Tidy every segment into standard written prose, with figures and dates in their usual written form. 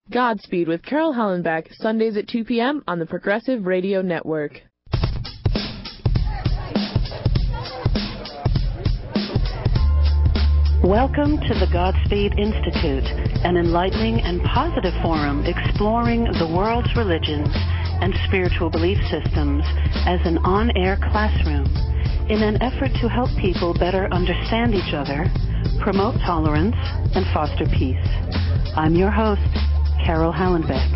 Godspeed with Carol Hallenbeck, Sundays at 2 p.m. on the Progressive Radio Network. Welcome to the Godspeed Institute, an enlightening and positive forum exploring the world's religions and spiritual belief systems as an on-air classroom in an effort to help people better understand each other, promote tolerance, and foster peace. I'm your host, Carol Hallenbeck.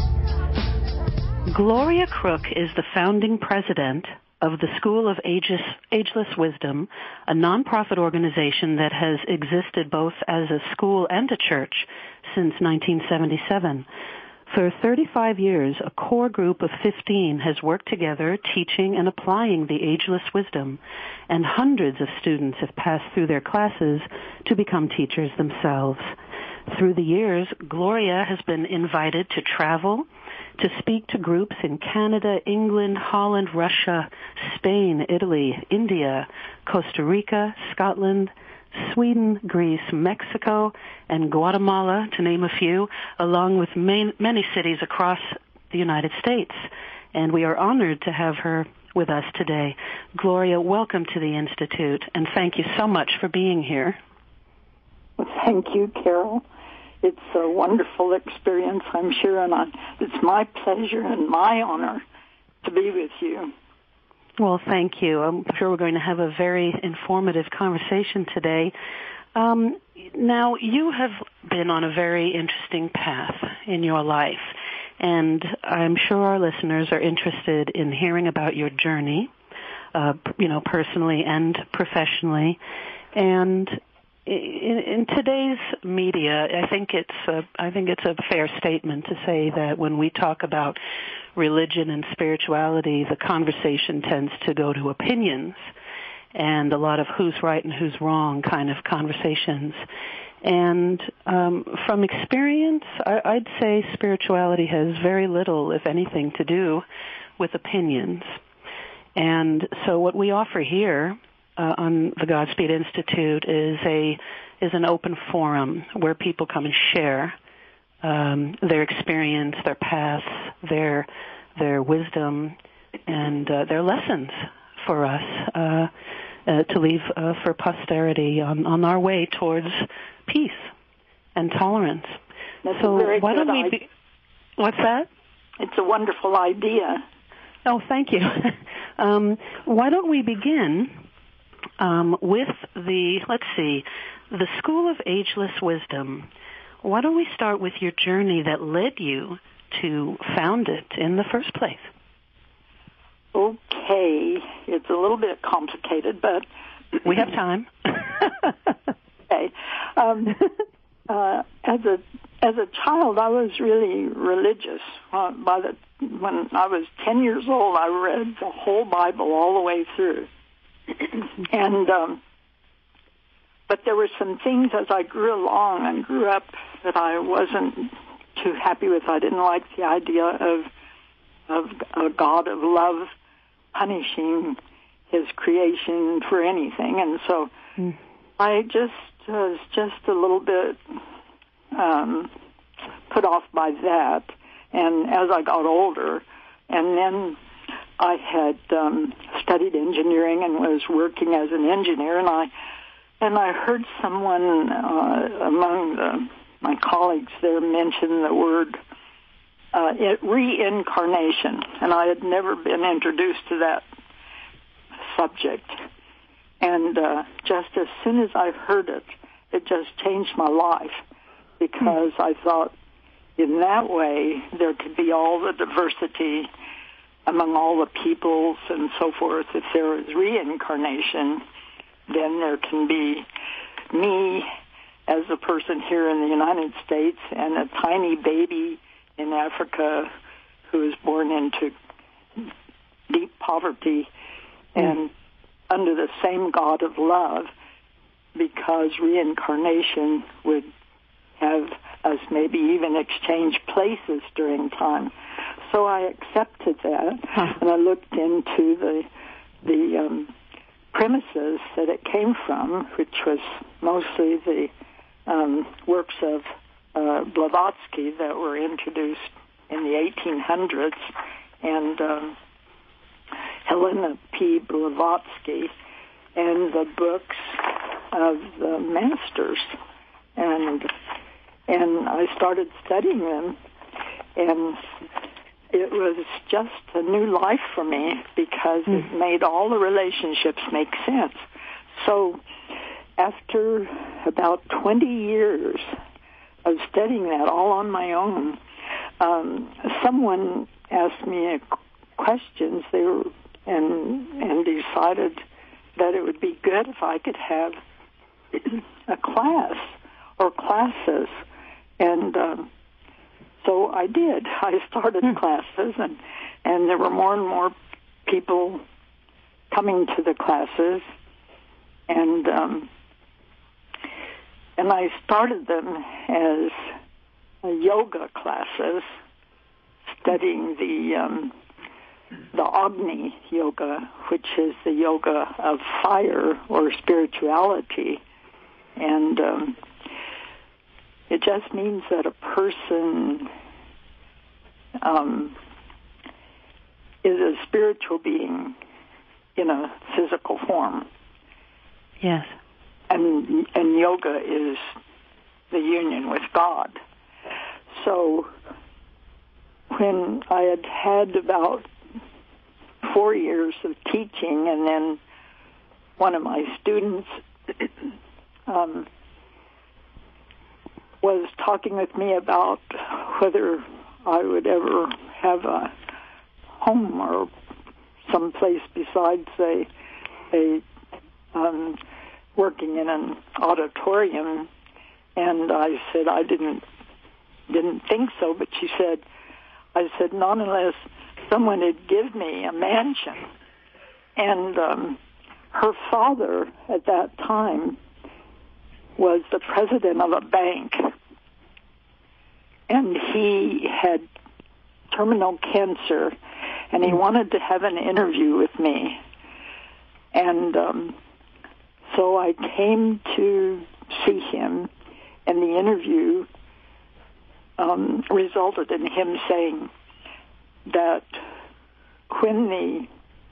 Gloria Crook is the founding president of the School of Ageless Wisdom, a nonprofit organization that has existed both as a school and a church since 1977. For 35 years, a core group of 15 has worked together teaching and applying the ageless wisdom, and hundreds of students have passed through their classes to become teachers themselves. Through the years, Gloria has been invited to travel, to speak to groups in Canada, England, Holland, Russia, Spain, Italy, India, Costa Rica, Scotland, Sweden, Greece, Mexico, and Guatemala, to name a few, along with many cities across the United States. And we are honored to have her with us today. Gloria, welcome to the Institute, and thank you so much for being here. Thank you, Carol. It's a wonderful experience, I'm sure, and it's my pleasure and my honor to be with you. Well, thank you. I'm sure we're going to have a very informative conversation today. Now, you have been on a very interesting path in your life, and I'm sure our listeners are interested in hearing about your journey, personally and professionally. And in today's media, I think it's a fair statement to say that when we talk about religion and spirituality, the conversation tends to go to opinions and a lot of who's right and who's wrong kind of conversations. And from experience, I'd say spirituality has very little, if anything, to do with opinions. And so what we offer here on the Godspeed Institute is an open forum where people come and share their experience, their paths, their wisdom, and their lessons for us to leave for posterity on our way towards peace and tolerance. That's so a very why good don't we? What's that? It's a wonderful idea. Oh, thank you. Why don't we begin with the School of Ageless Wisdom. Why don't we start with your journey that led you to found it in the first place? Okay. It's a little bit complicated, but... we have time. Okay. As a child, I was really religious. When I was 10 years old, I read the whole Bible all the way through. And but there were some things as I grew along and grew up that I wasn't too happy with. I didn't like the idea of a God of love punishing his creation for anything, and so I just was just a little bit put off by that. And as I got older, and then I had studied engineering and was working as an engineer, and I heard someone among my colleagues there mention the word reincarnation, and I had never been introduced to that subject. And just as soon as I heard it, it just changed my life, because I thought in that way there could be all the diversity among all the peoples and so forth. If there is reincarnation, then there can be me as a person here in the United States and a tiny baby in Africa who is born into deep poverty and under the same God of love, because reincarnation would have us maybe even exchange places during time. So I accepted that, and I looked into the premises that it came from, which was mostly the works of Blavatsky that were introduced in the 1800s, and Helena P. Blavatsky, and the books of the masters, and I started studying them, and it was just a new life for me because it made all the relationships make sense. So after about 20 years of studying that all on my own, someone asked me questions and decided that it would be good if I could have a class or classes, and so I did. I started classes, and there were more and more people coming to the classes, and I started them as yoga classes, studying the Agni Yoga, which is the yoga of fire or spirituality, and it just means that a person is a spiritual being in a physical form. Yes. And yoga is the union with God. So when I had about 4 years of teaching, and then one of my students was talking with me about whether I would ever have a home or someplace besides working in an auditorium, and I said I didn't think so, but I said not unless someone would give me a mansion. And her father at that time was the president of a bank, and he had terminal cancer, and he wanted to have an interview with me. And so I came to see him, and the interview resulted in him saying that when the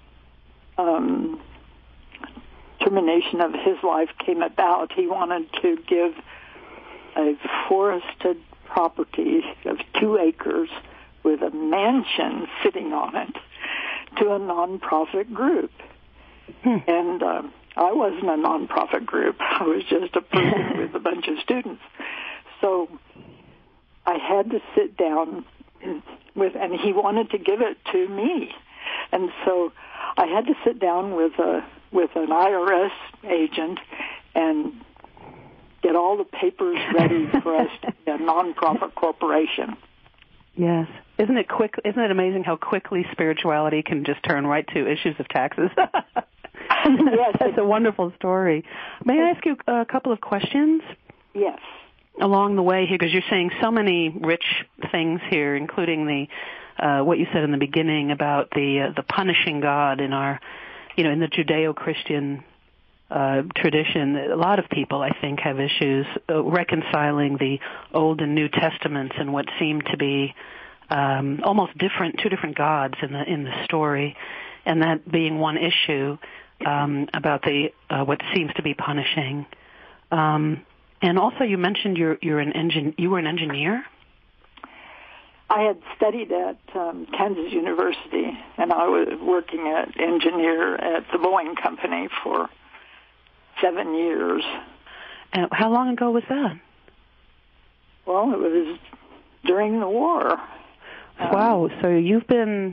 termination of his life came about, he wanted to give a forested property of 2 acres with a mansion sitting on it to a nonprofit group. And I wasn't a nonprofit group. I was just a person with a bunch of students. So I had to sit down and he wanted to give it to me. And so I had to sit down with an IRS agent and get all the papers ready for us to be a nonprofit corporation. Yes. Isn't it amazing how quickly spirituality can just turn right to issues of taxes? Yes. That's a wonderful story. May I ask you a couple of questions? Yes. Along the way here, because you're saying so many rich things here, including the what you said in the beginning about the punishing God in our, in the Judeo-Christian tradition. A lot of people, I think, have issues reconciling the Old and New Testaments and what seem to be almost two different gods in the story, and that being one issue about what seems to be punishing. And also, you mentioned you were an engineer. I had studied at Kansas University, and I was working as engineer at the Boeing Company for 7 years. How long ago was that? Well, it was during the war. Wow! So you've been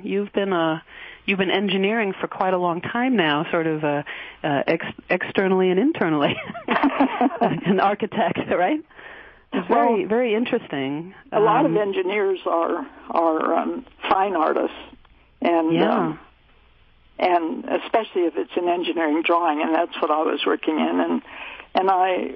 engineering for quite a long time now, sort of externally and internally, an architect, right? It's very, very interesting. A lot of engineers are fine artists, and and especially if it's an engineering drawing, and that's what I was working in. And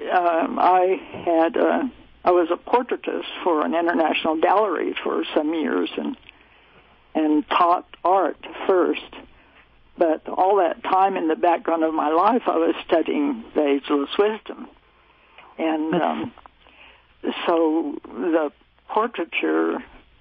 I was a portraitist for an international gallery for some years, and taught art first. But all that time in the background of my life, I was studying the ageless wisdom. And so the portraiture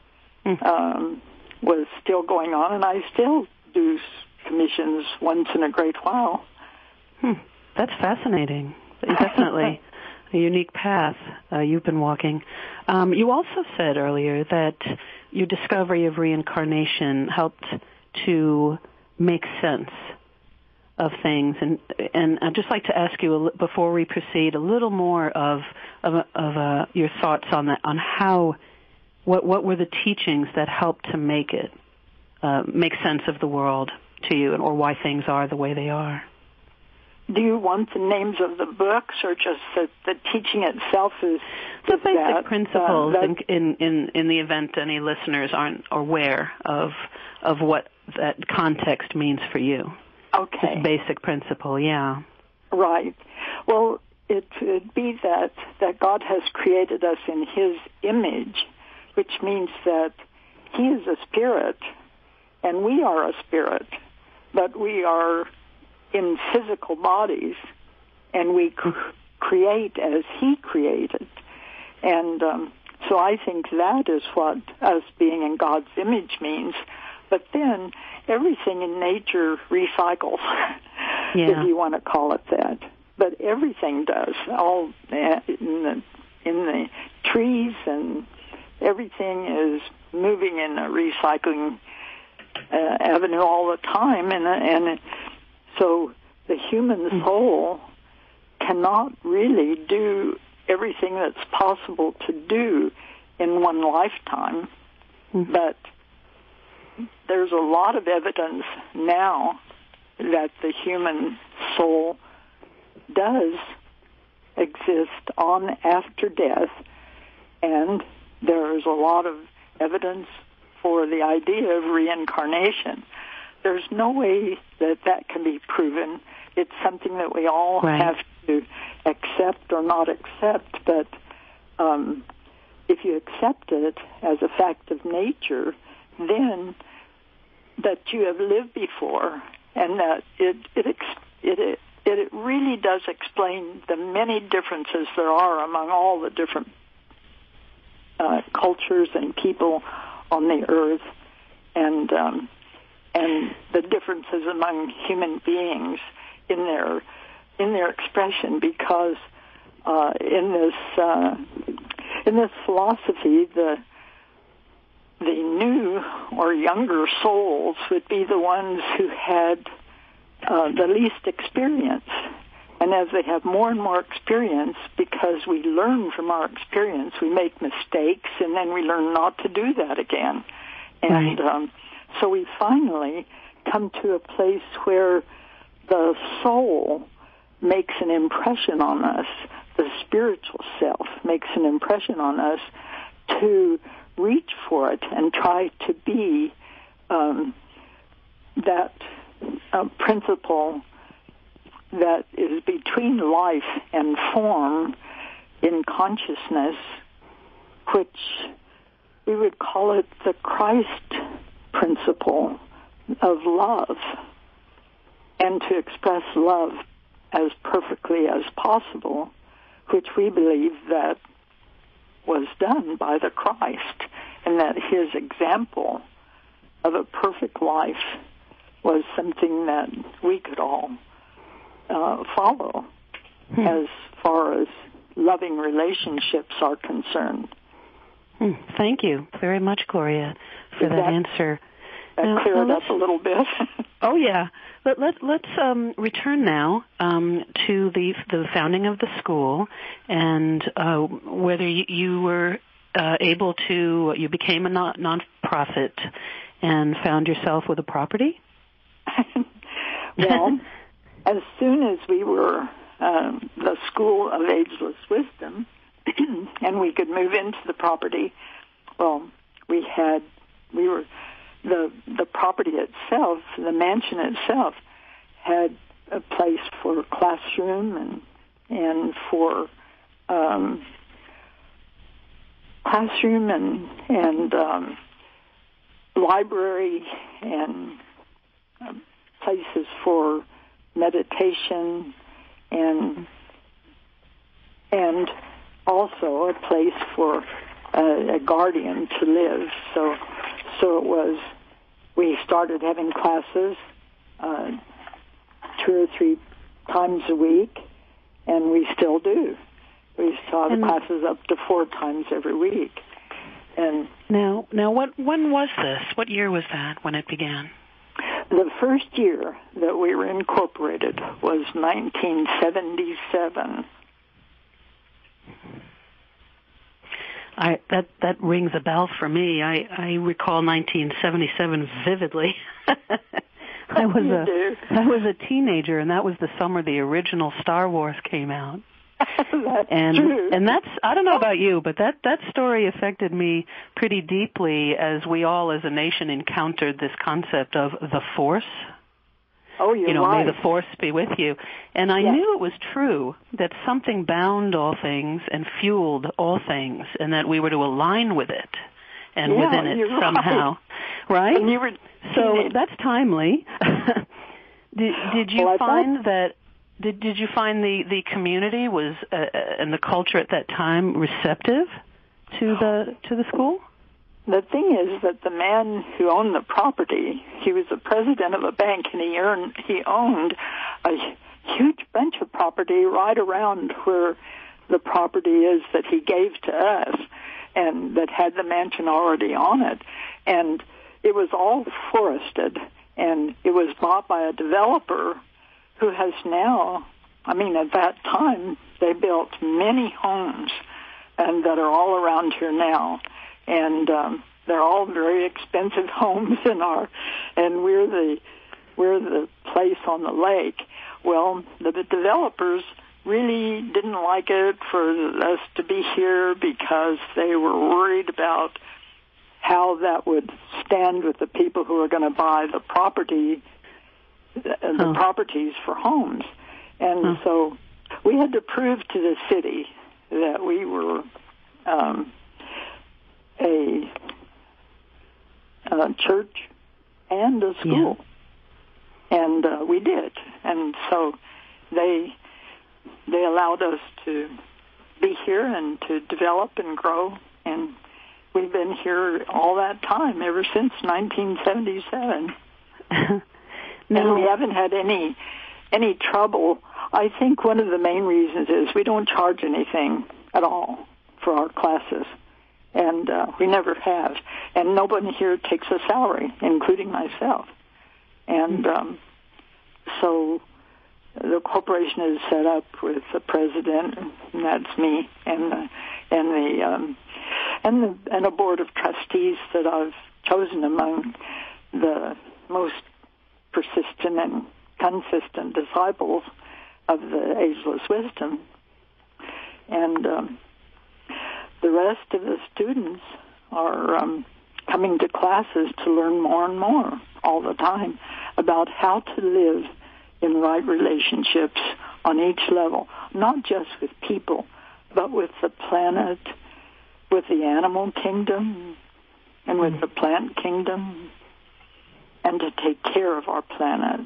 was still going on, and I still do commissions once in a great while. That's fascinating. Definitely a unique path you've been walking. You also said earlier that your discovery of reincarnation helped to make sense of things, and I'd just like to ask you before we proceed a little more of your thoughts on that, on how what were the teachings that helped to make it make sense of the world to you, or why things are the way they are. Do you want the names of the books, or just the teaching itself is the basic principles in the event any listeners aren't aware of what that context means for you? Okay. This basic principle, yeah. Right. Well, it would be that God has created us in His image, which means that He is a spirit, and we are a spirit, but we are in physical bodies, and we create as He created. And so I think that is what us being in God's image means. But then everything in nature recycles, if you want to call it that. But everything does. All in the trees, and everything is moving in a recycling avenue all the time, and so the human soul cannot really do everything that's possible to do in one lifetime. But there's a lot of evidence now that the human soul does exist on after death, and there's a lot of evidence for the idea of reincarnation. There's no way that can be proven. It's something that we all have to accept or not accept, but if you accept it as a fact of nature, then that you have lived before, and that it really does explain the many differences there are among all the different cultures and people on the earth, and the differences among human beings in their expression, because in this philosophy, the new or younger souls would be the ones who had the least experience. And as they have more and more experience, because we learn from our experience, we make mistakes, and then we learn not to do that again. And so we finally come to a place where the soul makes an impression on us, the spiritual self makes an impression on us to reach for it and try to be that principle that is between life and form in consciousness, which we would call it the Christ principle of love, and to express love as perfectly as possible, which we believe that was done by the Christ, and that His example of a perfect life was something that we could all follow as far as loving relationships are concerned. Thank you very much, Gloria, for that answer. That cleared up a little bit. Oh, yeah. Let's return now to the founding of the school, and whether you were able to, you became a non-profit and found yourself with a property? Well, as soon as we were the School of Ageless Wisdom and we could move into the property, well, the property itself, the mansion itself, had a place for classroom and for classroom and library and places for meditation and also a place for a guardian to live. So it was, we started having classes 2 or 3 times a week, and we still do. We still have classes up to 4 times every week. And now, when was this? What year was that when it began? The first year that we were incorporated was 1977. That rings a bell for me. I recall 1977 vividly. I was a teenager, and that was the summer the original Star Wars came out. That's true. And that's, I don't know about you, but that story affected me pretty deeply as we all as a nation encountered this concept of the Force. Oh, you're right. May the Force be with you. And I knew it was true that something bound all things and fueled all things, and that we were to align with it and within it somehow. Right? And you were so that's timely. Did you find that? Did you find the community was and the culture at that time receptive to the school? The thing is that the man who owned the property, he was the president of a bank, and he owned a huge bunch of property right around where the property is that he gave to us, and that had the mansion already on it. And it was all forested, and it was bought by a developer who has now, at that time, they built many homes and that are all around here now. And they're all very expensive homes and we're the place on the lake. Well, the developers really didn't like it for us to be here because they were worried about how that would stand with the people who are going to buy the property, the properties for homes. And so we had to prove to the city that we were a church and a school. Yeah. And we did. And so they allowed us to be here and to develop and grow, and we've been here all that time, ever since 1977. And we haven't had any trouble. I think one of the main reasons is we don't charge anything at all for our classes, and we never have. And nobody here takes a salary, including myself. And so the corporation is set up with the president, and that's me, and a board of trustees that I've chosen among the most persistent and consistent disciples of the ageless wisdom. And the rest of the students are coming to classes to learn more and more all the time about how to live in right relationships on each level, not just with people, but with the planet, with the animal kingdom, and with the plant kingdom, and to take care of our planet.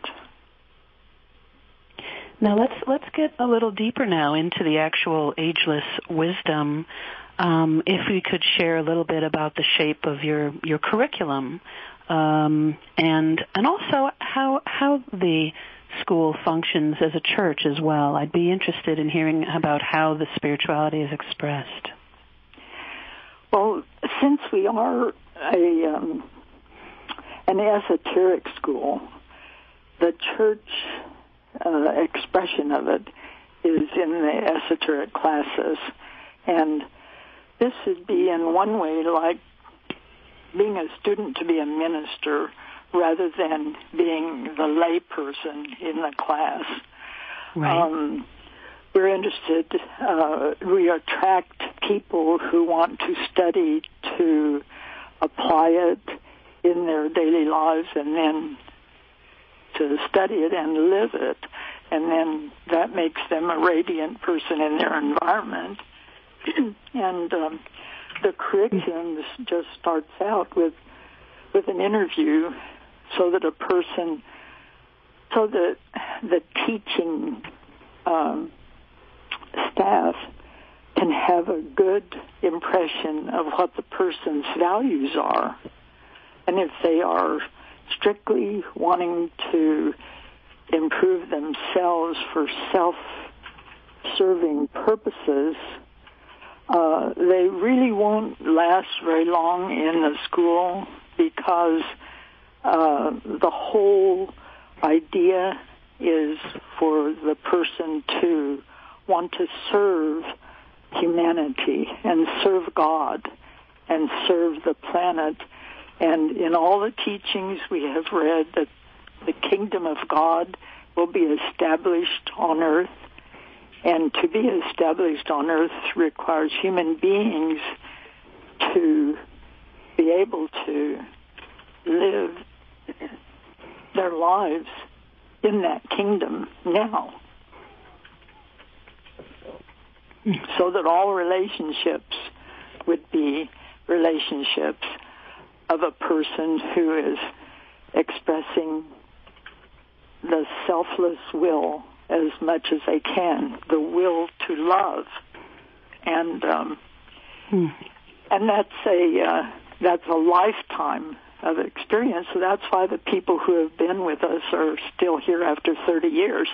Now let's get a little deeper now into the actual ageless wisdom. If we could share a little bit about the shape of your curriculum, and also how the school functions as a church as well. I'd be interested in hearing about how the spirituality is expressed. Well, since we are an esoteric school, the church expression of it is in the esoteric classes. And this would be in one way like being a student to be a minister rather than being the lay person in the class. Right. We're interested, we attract people who want to study to apply it in their daily lives, and then to study it and live it, and then that makes them a radiant person in their environment. And the curriculum just starts out with an interview so that the teaching staff can have a good impression of what the person's values are. And if they are strictly wanting to improve themselves for self-serving purposes, they really won't last very long in the school, because the whole idea is for the person to want to serve humanity and serve God and serve the planet. And in all the teachings we have read that the kingdom of God will be established on earth, and to be established on earth requires human beings to be able to live their lives in that kingdom now, so that all relationships would be relationships of a person who is expressing the selfless will as much as they can, the will to love, and that's a lifetime of experience. So that's why the people who have been with us are still here after 30 years.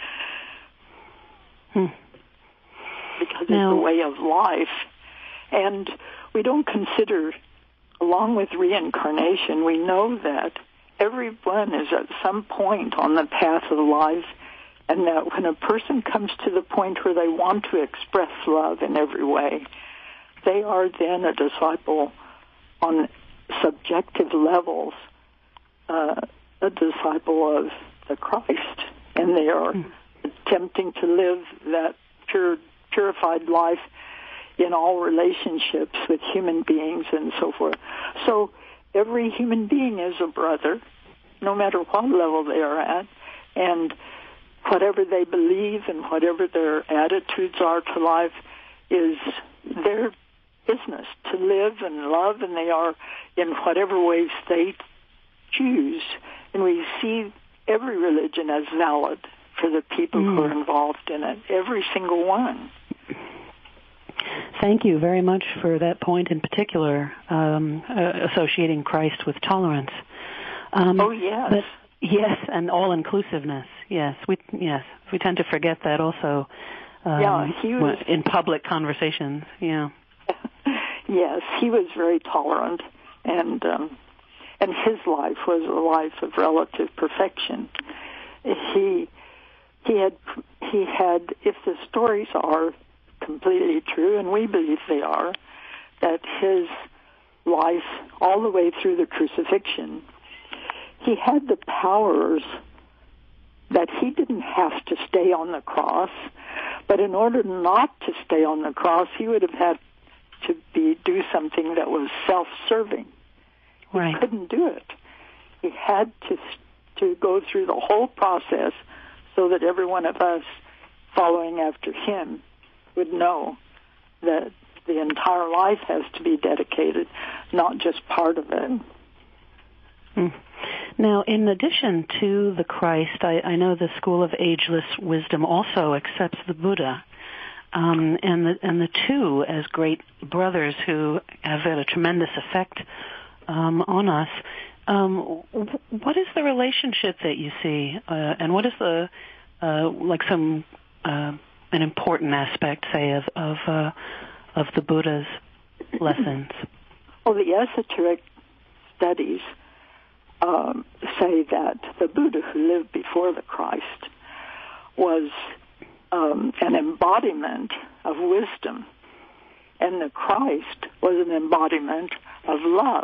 Because it's a way of life. And we don't consider, along with reincarnation, we know that everyone is at some point on the path of life, and that when a person comes to the point where they want to express love in every way, they are then a disciple on subjective levels, a disciple of the Christ, and they are attempting to live that purified life in all relationships with human beings and so forth. So every human being is a brother, no matter what level they are at, and whatever they believe and whatever their attitudes are to life is their business to live and love, and they are in whatever ways they choose. And we see every religion as valid for the people who are involved in it, every single one. Thank you very much for that point in particular, associating Christ with tolerance. Yes. Yes, and all-inclusiveness. Yes, we tend to forget that also. He was in public conversations. Yeah. Yes, he was very tolerant, and his life was a life of relative perfection. He had, if the stories are completely true, and we believe they are, that his life, all the way through the crucifixion, he had the powers that he didn't have to stay on the cross, but in order not to stay on the cross, he would have had to do something that was self-serving. Right. He couldn't do it. He had to go through the whole process so that every one of us following after him would know that the entire life has to be dedicated, not just part of it. Now, in addition to the Christ, I know the School of Ageless Wisdom also accepts the Buddha, and the two as great brothers who have had a tremendous effect on us. What is the relationship that you see, and what is the an important aspect, say, of the Buddha's lessons? Well, the esoteric studies say that the Buddha who lived before the Christ was an embodiment of wisdom, and the Christ was an embodiment of love.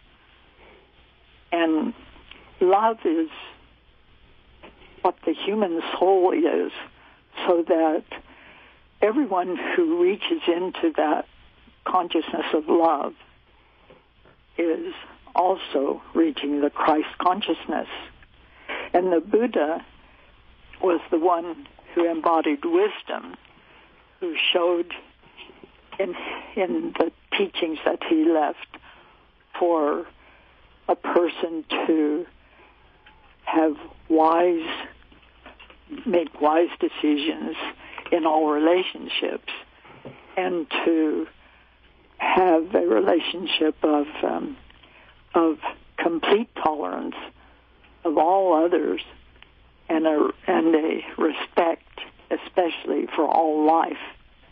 And love is what the human soul is, so that everyone who reaches into that consciousness of love is also reaching the Christ consciousness. And the Buddha was the one who embodied wisdom, who showed in the teachings that he left for a person to make wise decisions in all relationships. and to have a relationship of complete tolerance of all others, and a respect, especially for all life.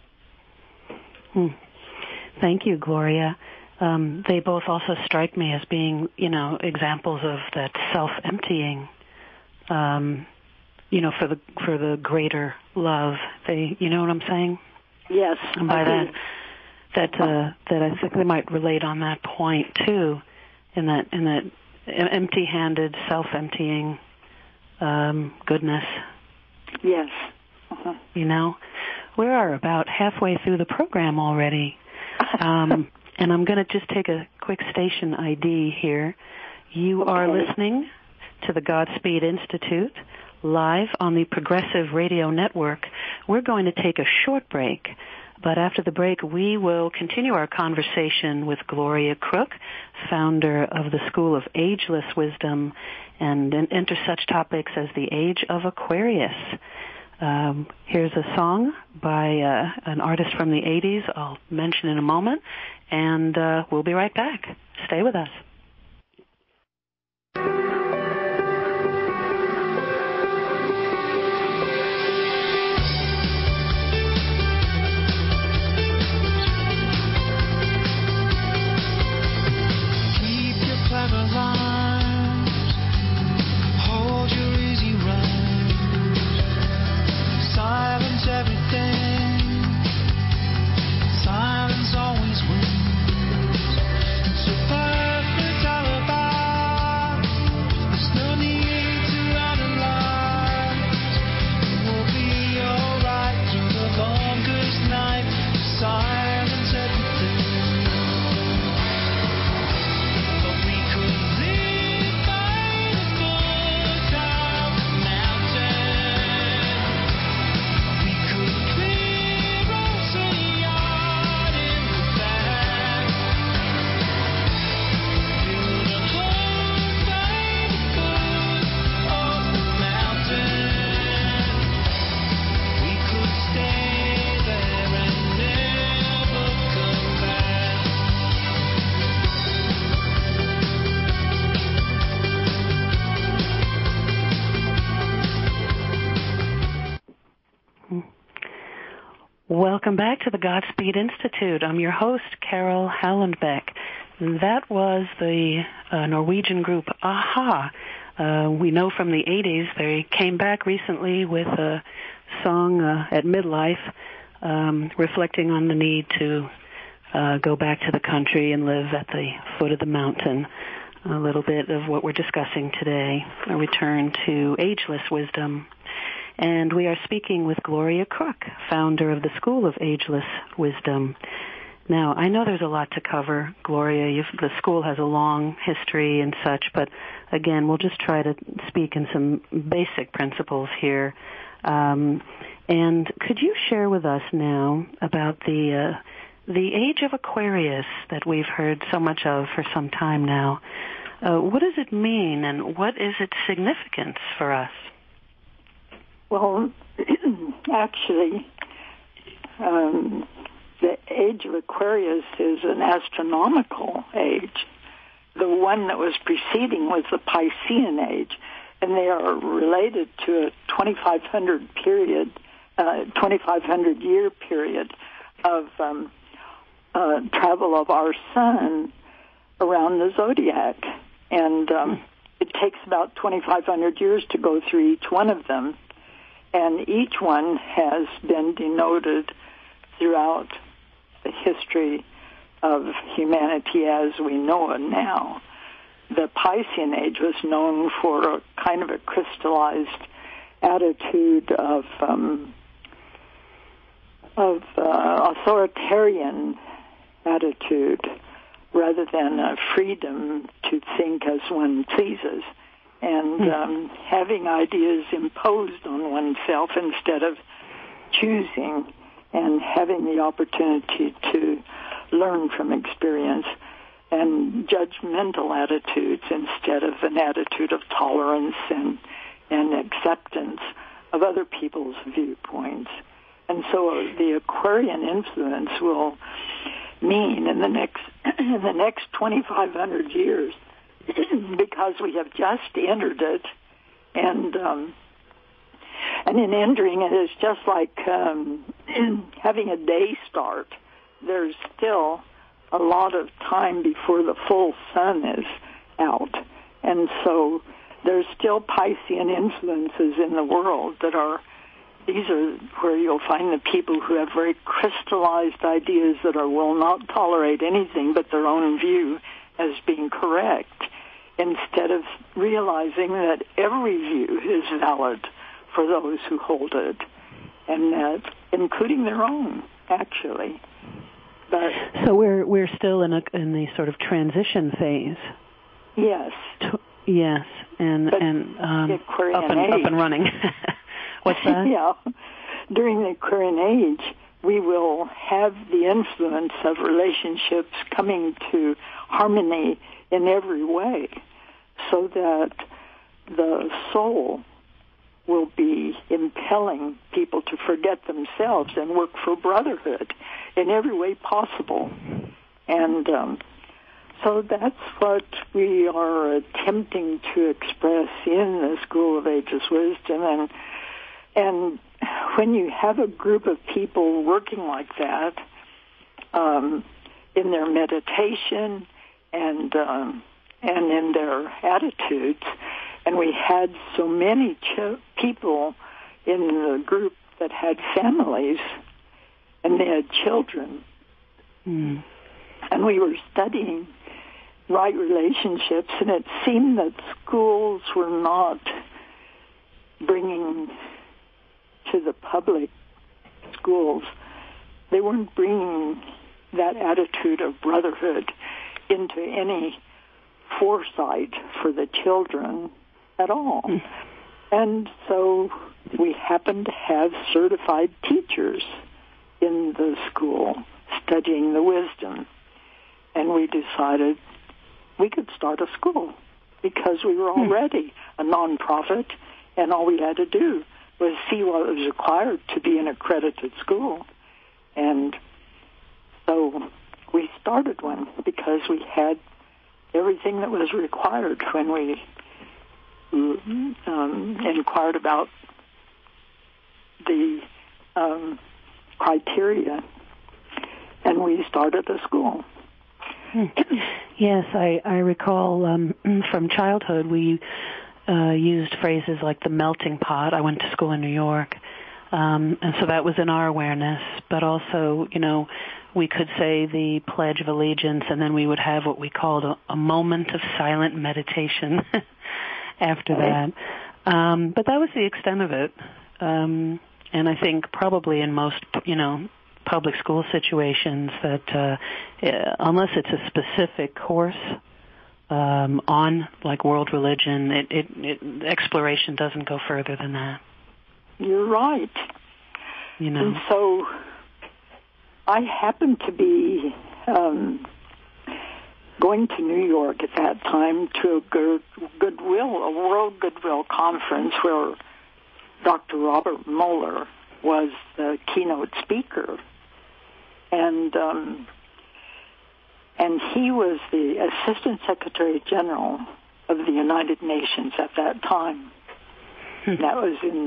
Thank you, Gloria. They both also strike me as being, examples of that self-emptying, for the greater love. You know what I'm saying? Yes. And by that I think they might relate on that point too, in that empty-handed, self-emptying goodness. Yes. Uh-huh. We are about halfway through the program already. And I'm going to just take a quick station ID here. You are listening to the Godspeed Institute live on the Progressive Radio Network. We're going to take a short break, but after the break we will continue our conversation with Gloria Crook, founder of the School of Ageless Wisdom, and enter such topics as the Age of Aquarius. Here's a song by an artist from the 80s I'll mention in a moment, and we'll be right back. Stay with us. Keep your clever lines, hold your easy rhymes, silence everything, silence always wins. It's a perfect alibi, there's no need to analyze. We'll be alright through the longest night, silence everything. But we could live by the foot of the mountain. We could clear us a yard in the back, build a home by the foot of the mountain. We could stay there and never come back. Welcome back to the Godspeed Institute. I'm your host, Carol Hallenbeck. That was the Norwegian group Aha. We know from the 80s they came back recently with a song at midlife, reflecting on the need to go back to the country and live at the foot of the mountain. A little bit of what we're discussing today, a return to ageless wisdom. And we are speaking with Gloria Crook, founder of the School of Ageless Wisdom. Now, I know there's a lot to cover, Gloria. The school has a long history and such, but again, we'll just try to speak in some basic principles here. And could you share with us now about the age of Aquarius that we've heard so much of for some time now? What does it mean, and what is its significance for us? Well, actually, the age of Aquarius is an astronomical age. The one that was preceding was the Piscean age, and they are related to a 2,500 year period of travel of our sun around the zodiac. And it takes about 2,500 years to go through each one of them. And each one has been denoted throughout the history of humanity as we know it now. The Piscean age was known for a kind of a crystallized attitude of authoritarian attitude rather than a freedom to think as one pleases, and having ideas imposed on oneself instead of choosing, and having the opportunity to learn from experience, and judgmental attitudes instead of an attitude of tolerance and acceptance of other people's viewpoints. And so the Aquarian influence will mean in the next 2,500 years, because we have just entered it, and in entering it is just like having a day start. There's still a lot of time before the full sun is out, and so there's still Piscean influences in the world that are. These are where you'll find the people who have very crystallized ideas that will not tolerate anything but their own view as being correct, instead of realizing that every view is valid for those who hold it, and that, including their own, actually. But so we're still in the sort of transition phase. Yes. Yes, and up and running. What's that? Yeah. During the Aquarian age, we will have the influence of relationships coming to harmony in every way, so that the soul will be impelling people to forget themselves and work for brotherhood in every way possible. And so that's what we are attempting to express in the School of Ageless Wisdom. And when you have a group of people working like that, in their meditation and in their attitudes, and we had so many people in the group that had families and they had children, and we were studying right relationships, and it seemed that schools were not bringing to the public schools, they weren't bringing that attitude of brotherhood into any foresight for the children at all. And so we happened to have certified teachers in the school studying the wisdom, and we decided we could start a school because we were already a nonprofit, and all we had to do was see what was required to be an accredited school. And so we started one because we had everything that was required when we inquired about the criteria, and we started a school. Yes, I recall from childhood we used phrases like the melting pot. I went to school in New York, and so that was in our awareness. But also, we could say the Pledge of Allegiance, and then we would have what we called a moment of silent meditation after that. But that was the extent of it. And I think probably in most, public school situations that unless it's a specific course on like world religion, exploration doesn't go further than that. You're right. And so I happened to be going to New York at that time to a World Goodwill Conference where Dr. Robert Mueller was the keynote speaker. And he was the Assistant Secretary General of the United Nations at that time. That was in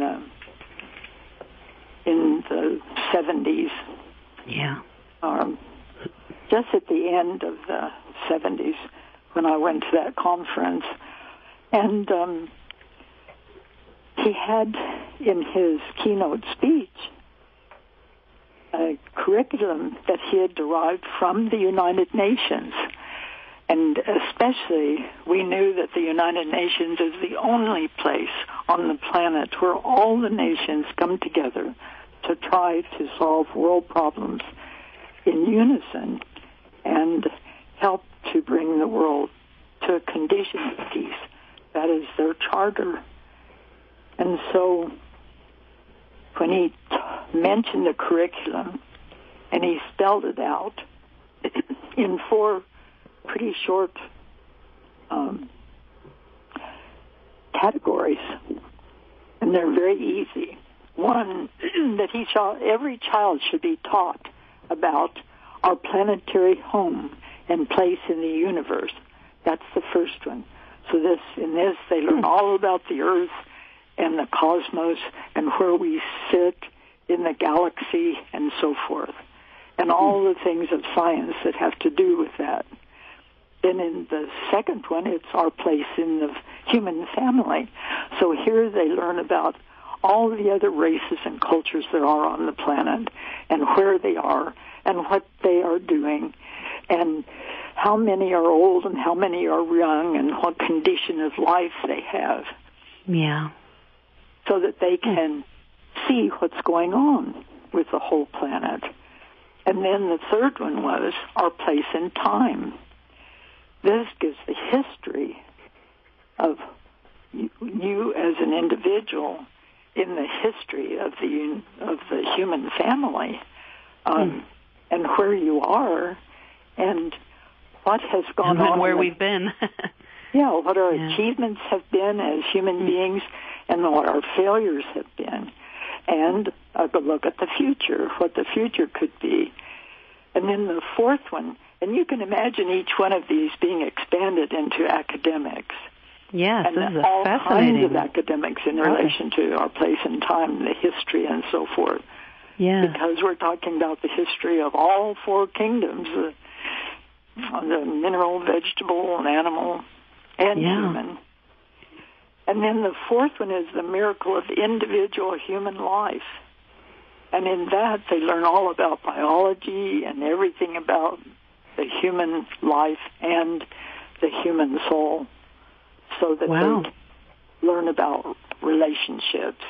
the 70s. Yeah. Just at the end of the 70s when I went to that conference. And he had in his keynote speech a curriculum that he had derived from the United Nations. And especially, we knew that the United Nations is the only place on the planet where all the nations come together to try to solve world problems in unison and help to bring the world to a condition of peace. That is their charter. And so when he mentioned the curriculum and he spelled it out in 4 pretty short categories, and they're very easy. one, that every child should be taught about our planetary home and place in the universe. That's the first one. So in this, they learn all about the Earth and the cosmos and where we sit in the galaxy and so forth, and all the things of science that have to do with that. Then in the second one, it's our place in the human family. So here they learn about all the other races and cultures that are on the planet and where they are and what they are doing and how many are old and how many are young and what condition of life they have. Yeah. So that they can see what's going on with the whole planet. And then the third one was our place in time. This gives the history of you as an individual in the history of the human family, and where you are, and what has gone on, and where we've been. What our achievements have been as human beings, and what our failures have been, and a look at the future, what the future could be. And then the fourth one, and you can imagine each one of these being expanded into academics. Yes, and this is all fascinating. kinds of academics in relation to our place in time, the history, and so forth. Yeah. Because we're talking about the history of all four kingdoms, the mineral, vegetable, and animal, and human. And then the fourth one is the miracle of individual human life. And in that, they learn all about biology and everything about the human life and the human soul, so that they learn about relationships.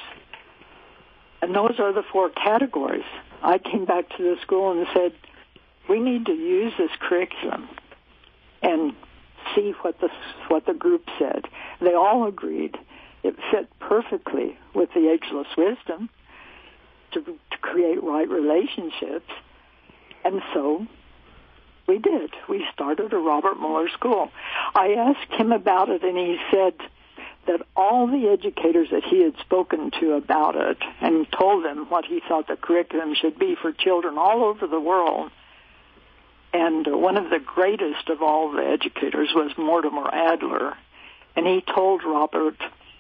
And those are the four categories. I came back to the school and said, we need to use this curriculum and see what the group said. They all agreed it fit perfectly with the ageless wisdom to create right relationships. And so we did. We started a Robert Muller School. I asked him about it, and he said that all the educators that he had spoken to about it and told them what he thought the curriculum should be for children all over the world, and one of the greatest of all the educators was Mortimer Adler, and he told Robert,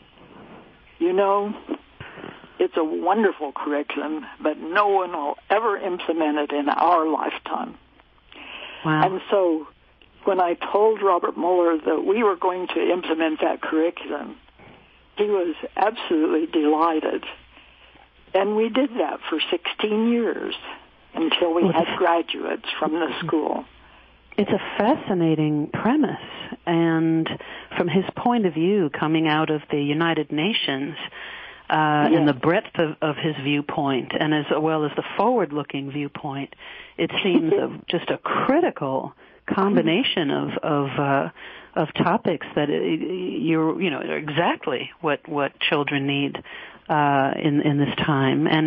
it's a wonderful curriculum, but no one will ever implement it in our lifetime. Wow. And so when I told Robert Muller that we were going to implement that curriculum, he was absolutely delighted. And we did that for 16 years until we had graduates from the school. It's a fascinating premise. And from his point of view, coming out of the United Nations, and the breadth of his viewpoint, and as well as the forward-looking viewpoint, it seems just a critical combination of topics that are exactly what children need in this time. And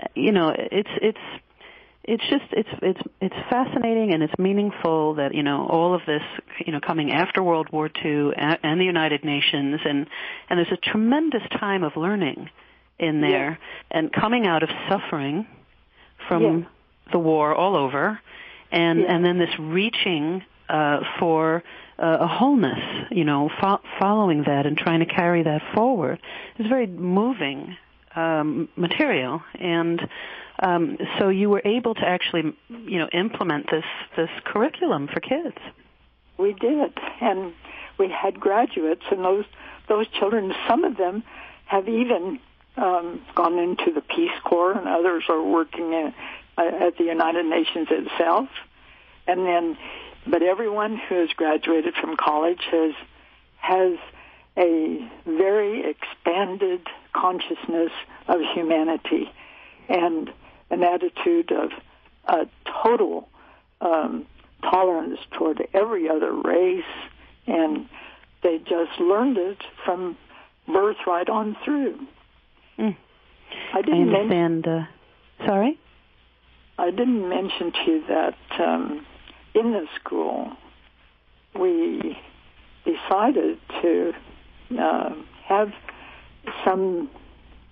it's fascinating, and it's meaningful that all of this coming after World War II and the United Nations, and there's a tremendous time of learning in there, and coming out of suffering from the war all over, and then this reaching for a wholeness, following that and trying to carry that forward. It's very moving material, and so you were able to actually, implement this curriculum for kids. We did, and we had graduates, and those children, some of them have even gone into the Peace Corps, and others are working at the United Nations itself. But everyone who has graduated from college has a very expanded consciousness of humanity and an attitude of total tolerance toward every other race, and they just learned it from birth right on through. I understand. Sorry? I didn't mention to you that in the school we decided to have some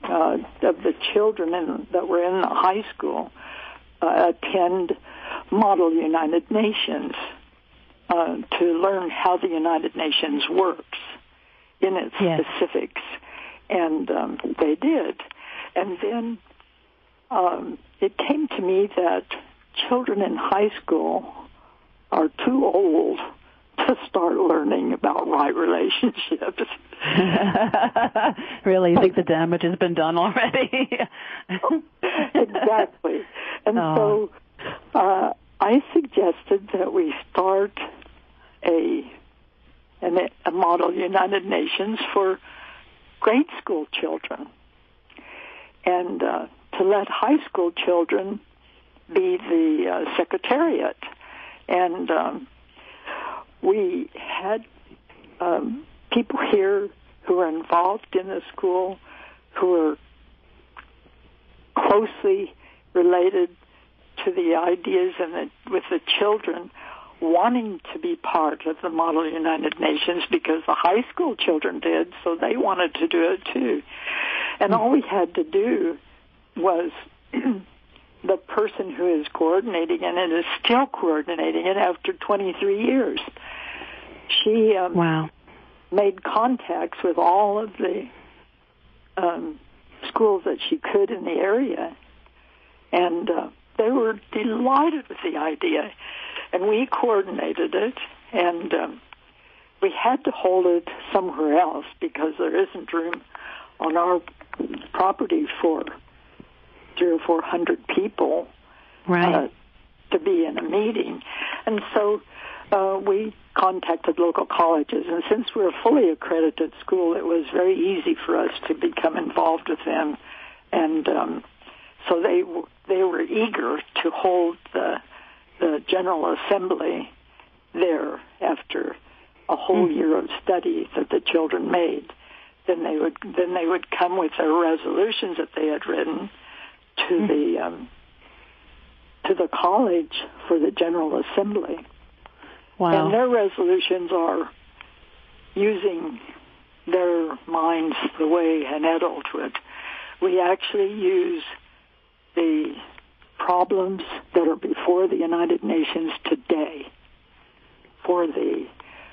of the children that were in the high school attend Model United Nations to learn how the United Nations works in its specifics. And they did. And then it came to me that children in high school are too old to start learning about right relationships. Really? You think the damage has been done already? Exactly. And so I suggested that we start a Model United Nations for grade school children, and to let high school children be the secretariat. And we had people here who are involved in the school who are closely related to the ideas and with the children wanting to be part of the Model United Nations because the high school children did, so they wanted to do it too. And all we had to do was the person who is coordinating it and is still coordinating it after 23 years. She made contacts with all of the schools that she could in the area, and they were delighted with the idea. And we coordinated it, and we had to hold it somewhere else because there isn't room on our property for 300 or 400 people to be in a meeting. And so we contacted local colleges, and since we're a fully accredited school, it was very easy for us to become involved with them. And so they were eager to hold the General Assembly there after a whole year of study that the children made. Then they would come with their resolutions that they had written to the college for the General Assembly. Wow. And their resolutions are using their minds the way an adult would. We actually use the problems that are before the United Nations today for the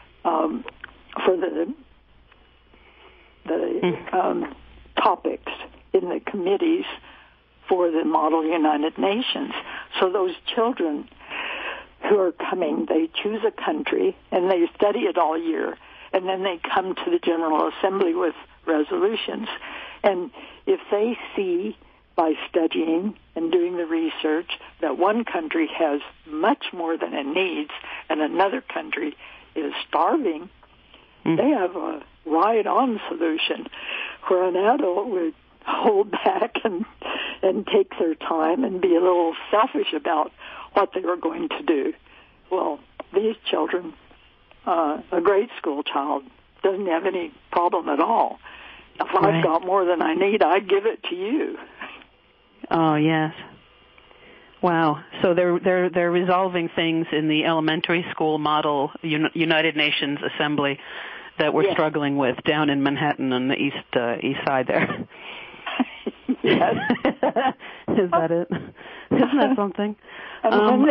topics in the committees for the Model United Nations. So those children who are coming, they choose a country and they study it all year, and then they come to the General Assembly with resolutions. And if they see by studying and doing the research that one country has much more than it needs and another country is starving, they have a right-on solution where an adult would hold back and take their time and be a little selfish about what they were going to do. Well, these children, a grade school child, doesn't have any problem at all. If I've got more than I need, I give it to you. Oh, yes. Wow. So they're resolving things in the elementary school model United Nations Assembly that we're struggling with down in Manhattan on the east side there. Yes. Is that it? Isn't that something? And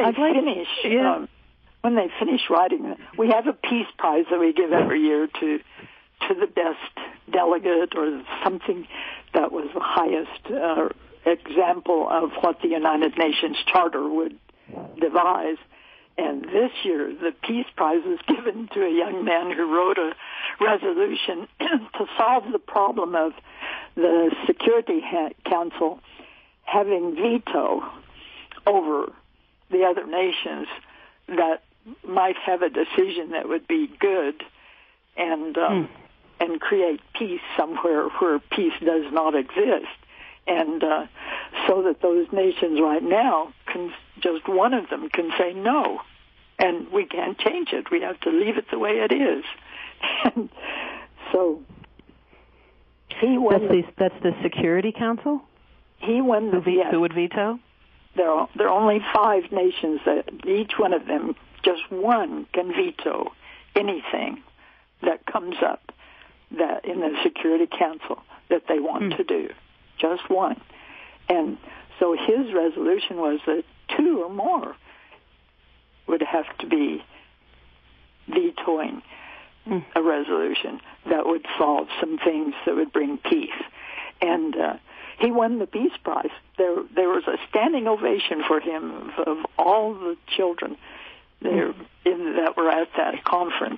when they finish writing it, we have a peace prize that we give every year to the best delegate or something that was the highest example of what the United Nations Charter would devise. And this year, the Peace Prize was given to a young man who wrote a resolution to solve the problem of the Security Council having veto over the other nations that might have a decision that would be good and create peace somewhere where peace does not exist. And so that those nations right now, just one of them can say no, and we can't change it. We have to leave it the way it is. And so he won. That's the Security Council? He won the veto. Who would veto? There are only 5 nations that each one of them, just one, can veto anything that comes up that in the Security Council that they want to do. just one. And so his resolution was that 2 or more would have to be vetoing a resolution that would solve some things that would bring peace. And he won the Peace Prize. There was a standing ovation for him of all the children there that were at that conference.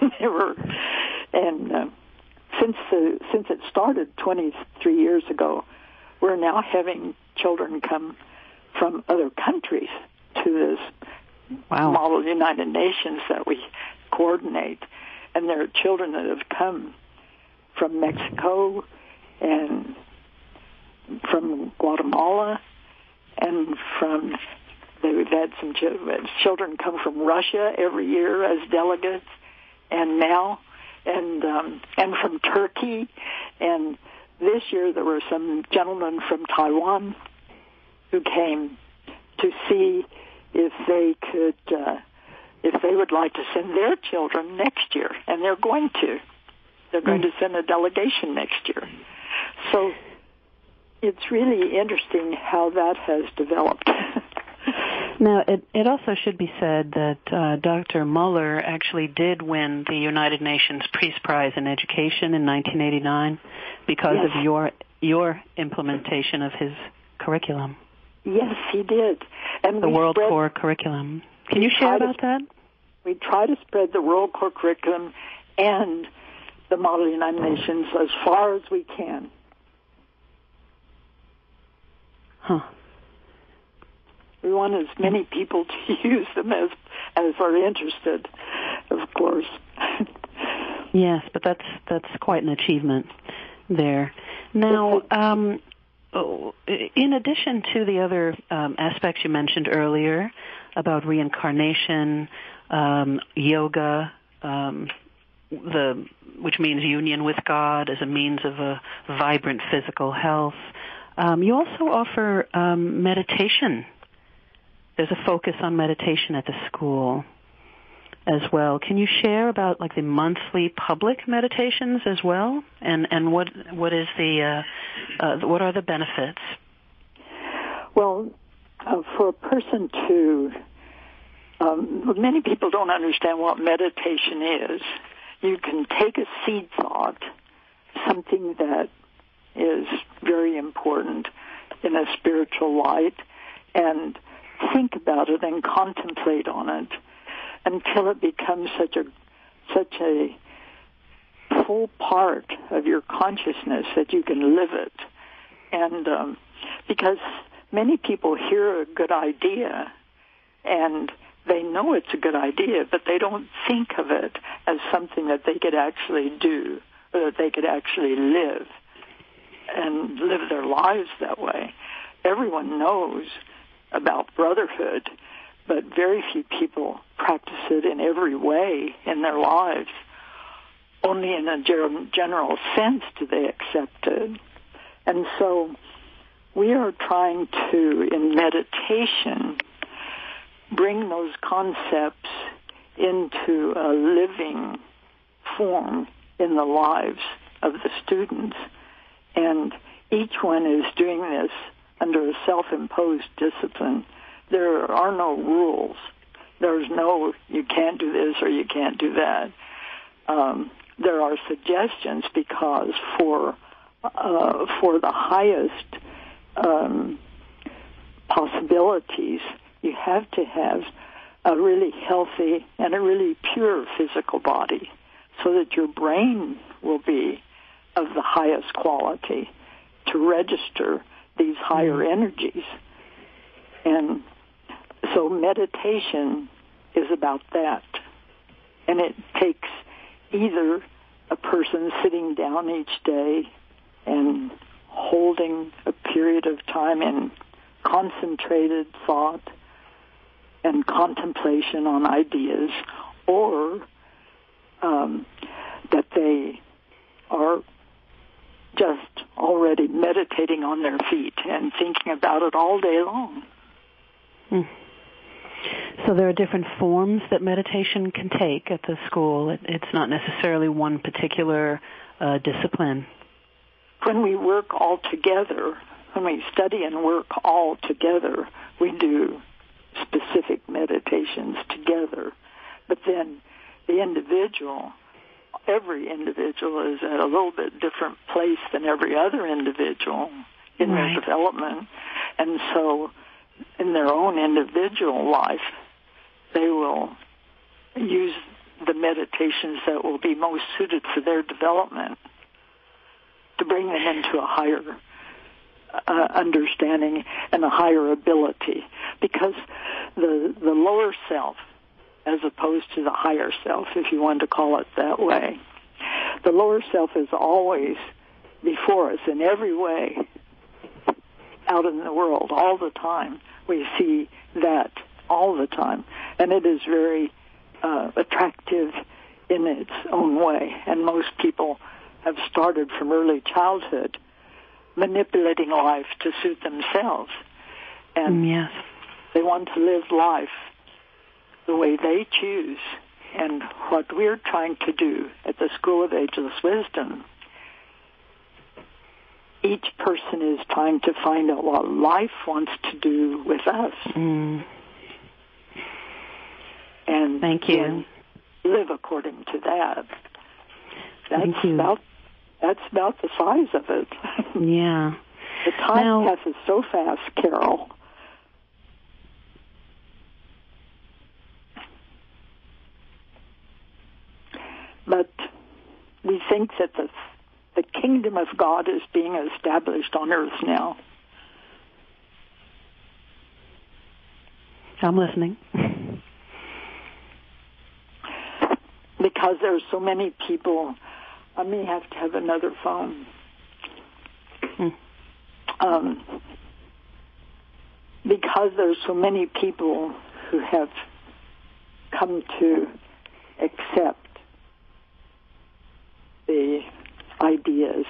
And since it started 23 years ago, we're now having children come from other countries to this Model United Nations that we coordinate. And there are children that have come from Mexico and from Guatemala, and we've had some children come from Russia every year as delegates, and now, and from Turkey, and this year there were some gentlemen from Taiwan who came to see if they would like to send their children next year, and they're going to. They're going to send a delegation next year. So it's really interesting how that has developed. Now, it also should be said that Dr. Muller actually did win the United Nations Peace Prize in Education in 1989 because of your implementation of his curriculum. Yes, he did. And the World Core curriculum. Can you share about that? We try to spread the World Core curriculum and the Model United Nations as far as we can. Huh. We want as many people to use them as are interested, of course. Yes, but that's quite an achievement there. Now, in addition to the other aspects you mentioned earlier about reincarnation, yoga, which means union with God as a means of a vibrant physical health, you also offer meditation. There's a focus on meditation at the school as well. Can you share about like the monthly public meditations as well, and what is what are the benefits? Well, for a person to many people don't understand what meditation is. You can take a seed thought, something that is very important in a spiritual light, and think about it and contemplate on it until it becomes such a full part of your consciousness that you can live it. And because many people hear a good idea and they know it's a good idea, but they don't think of it as something that they could actually do or that they could actually live and live their lives that way. Everyone knows about brotherhood, but very few people practice it in every way in their lives. Only in a general sense do they accept it. And so we are trying to, in meditation, bring those concepts into a living form in the lives of the students. And each one is doing this under a self-imposed discipline. There are no rules. There's no, you can't do this or you can't do that. There are suggestions because for the highest possibilities, you have to have a really healthy and a really pure physical body so that your brain will be of the highest quality to register these higher energies. And so meditation is about that. And it takes either a person sitting down each day and holding a period of time in concentrated thought and contemplation on ideas, or that they are just already meditating on their feet and thinking about it all day long. So there are different forms that meditation can take at the school. It's not necessarily one particular discipline. when we work all together, when we study and work all together, we do specific meditations together. But then the individual, every individual is at a little bit different place than every other individual in their development. And so in their own individual life, they will use the meditations that will be most suited for their development to bring them into a higher understanding and a higher ability. Because the lower self, as opposed to the higher self, if you want to call it that way, the lower self is always before us in every way out in the world all the time. We see that all the time, and it is very attractive in its own way. And most people have started from early childhood manipulating life to suit themselves, and they want to live life the way they choose. And what we're trying to do at the School of Ageless Wisdom, each person is trying to find out what life wants to do with us. And thank you. Live according to that. Thank you. That's about the size of it. Yeah. The time passes so fast, Carol. But we think that the kingdom of God is being established on earth now. I'm listening. Because there are so many people. I may have to have another phone. Because there's so many people who have come to accept the ideas.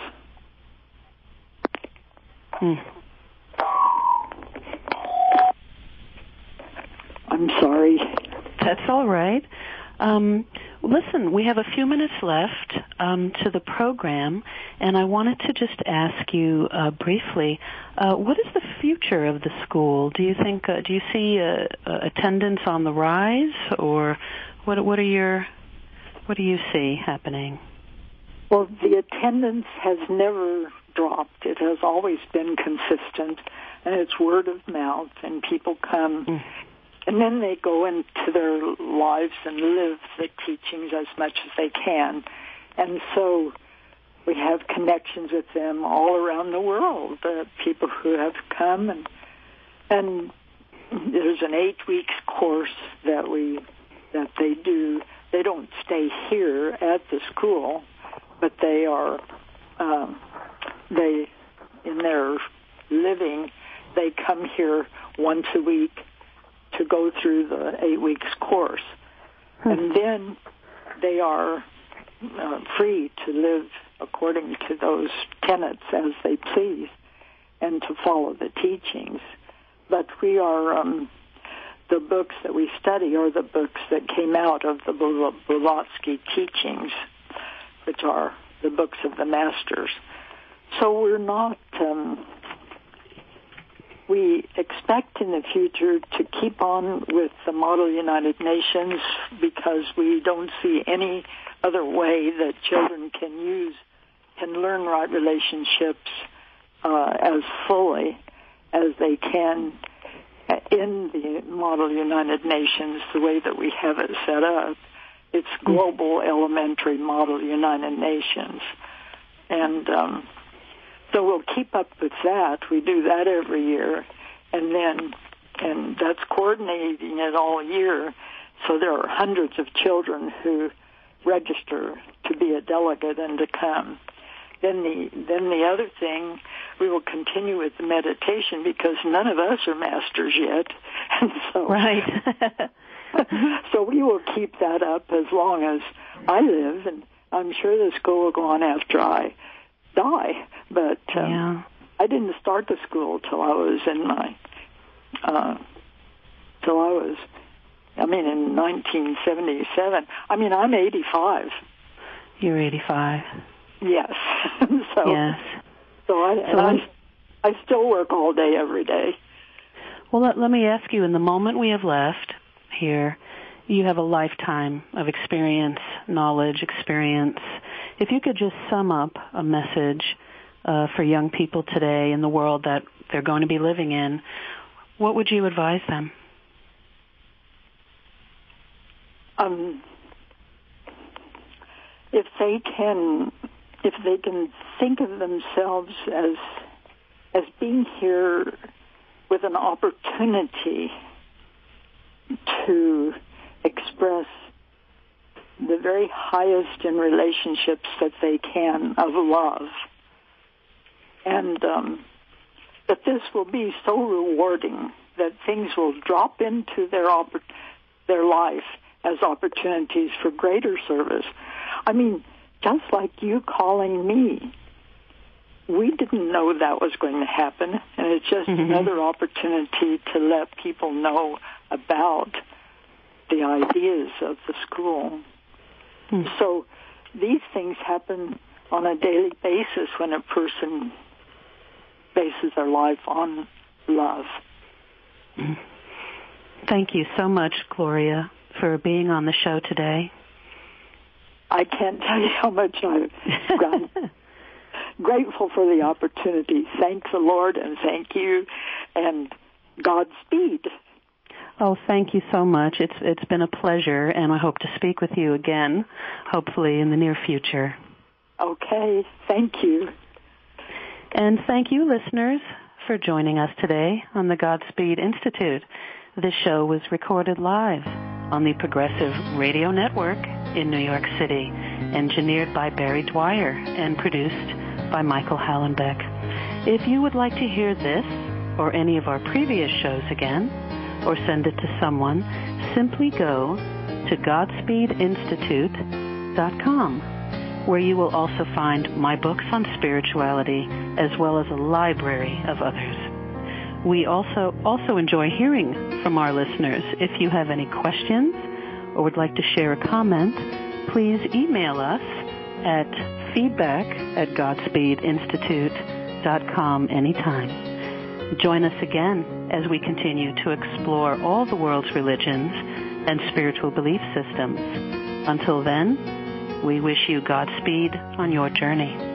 I'm sorry. That's all right. Listen, we have a few minutes left to the program, and I wanted to just ask you briefly, what is the future of the school? Do you think? Do you see attendance on the rise, or what do you see happening? Well, the attendance has never dropped. It has always been consistent, and it's word of mouth, and people come. And then they go into their lives and live the teachings as much as they can. And so we have connections with them all around the world, people who have come. And there's an 8-week course that they do. They don't stay here at the school, but they are, in their living, they come here once a week to go through the 8 weeks course. And then they are free to live according to those tenets as they please and to follow the teachings. But we are, the books that we study are the books that came out of the Blavatsky teachings, which are the books of the masters. So we're not... we expect in the future to keep on with the Model United Nations because we don't see any other way that children can learn right relationships as fully as they can in the Model United Nations, the way that we have it set up. It's Global Elementary Model United Nations. And so we'll keep up with that. We do that every year, and that's coordinating it all year. So there are hundreds of children who register to be a delegate and to come. Then the other thing, we will continue with the meditation because none of us are masters yet, and so so we will keep that up as long as I live, and I'm sure the school will go on after I die. But I didn't start the school till I was in in 1977. I mean, I'm 85. You're 85. Yes. So, yes. So I still work all day, every day. Well, let me ask you, in the moment we have left here, you have a lifetime of experience, knowledge, experience. If you could just sum up a message for young people today in the world that they're going to be living in, what would you advise them? If they can think of themselves as being here with an opportunity to express the very highest in relationships that they can of love, and that this will be so rewarding that things will drop into their life as opportunities for greater service. I mean, just like you calling me, we didn't know that was going to happen, and it's just another opportunity to let people know about the ideas of the school. So these things happen on a daily basis when a person bases their life on love. Thank you so much, Gloria, for being on the show today. I can't tell you how much I'm grateful for the opportunity. Thank the Lord, and thank you, and Godspeed. Oh, thank you so much. It's been a pleasure, and I hope to speak with you again, hopefully in the near future. Okay, thank you. And thank you, listeners, for joining us today on the Godspeed Institute. This show was recorded live on the Progressive Radio Network in New York City, engineered by Barry Dwyer and produced by Michael Hallenbeck. If you would like to hear this or any of our previous shows again, or send it to someone, simply go to GodspeedInstitute.com, where you will also find my books on spirituality as well as a library of others. We also enjoy hearing from our listeners. If you have any questions or would like to share a comment, please email us at feedback@GodspeedInstitute.com anytime. Join us again as we continue to explore all the world's religions and spiritual belief systems. Until then, we wish you Godspeed on your journey.